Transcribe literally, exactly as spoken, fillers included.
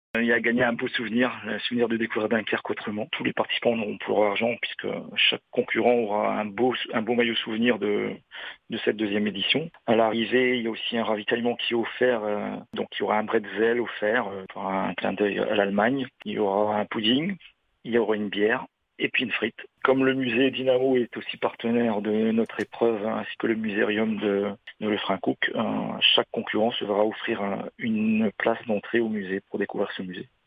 Il y a gagné un beau souvenir, le souvenir de découvrir Dunkerque autrement. Tous les participants auront pour leur argent puisque chaque concurrent aura un beau, un beau maillot souvenir de, de cette deuxième édition. À l'arrivée, il y a aussi un ravitaillement qui est offert. Euh, donc il y aura un bretzel offert euh, pour un clin d'œil à l'Allemagne. Il y aura un pudding, il y aura une bière et puis une frite. Comme le musée Dynamo est aussi partenaire de notre épreuve, hein, ainsi que le musérium de, de Lefrancouc, euh, chaque concurrent se verra offrir euh, une place d'entrée au musée pour découvrir ce musée.